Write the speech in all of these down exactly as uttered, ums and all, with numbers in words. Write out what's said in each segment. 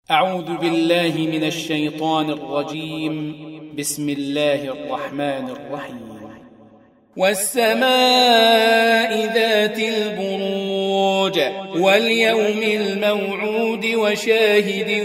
أعوذ بالله من الشيطان الرجيم. بسم الله الرحمن الرحيم. والسماء ذات البروج واليوم الموعود وشاهد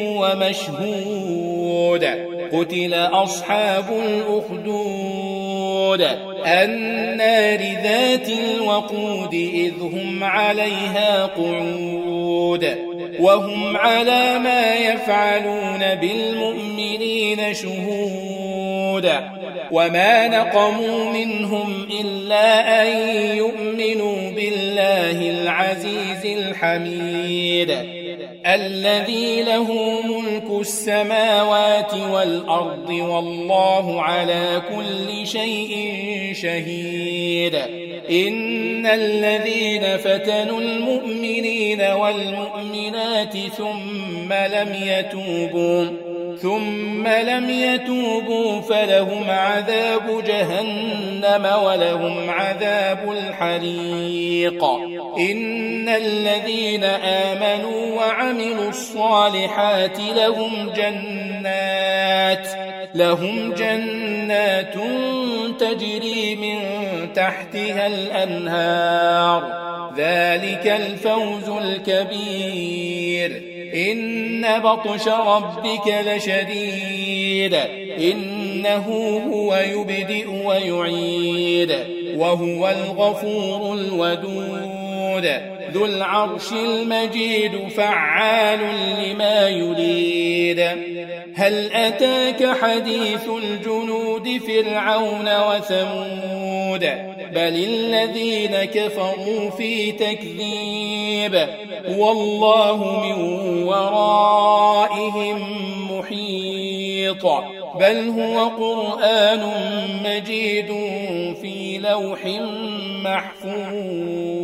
ومشهود قتل أصحاب الأخدود النار ذات الوقود إذ هم عليها قعود وهم على ما يفعلون بالمؤمنين شهود وما نقموا منهم إلا أن يؤمنوا بالله العزيز الحميد الذي له ملك السماوات والأرض والله على كل شيء شهيد. إن الذين فتنوا المؤمنين والمؤمنات ثم لم يتوبوا ثم لم يتوبوا فلهم عذاب جهنم ولهم عذاب الحريق. إن الذين آمنوا وعملوا الصالحات لهم جنات لهم جنات تجري من تحتها الأنهار ذلك الفوز الكبير. إن بطش ربك لشديد إنه هو يبدئ ويعيد وهو الغفور الودود ذو العرش المجيد فعال لما يريد. هل أتاك حديث الجنود فرعون وثمود بل الذين كفروا في تكذيب والله من ورائهم محيط بل هو قرآن مجيد في لوح محفوظ.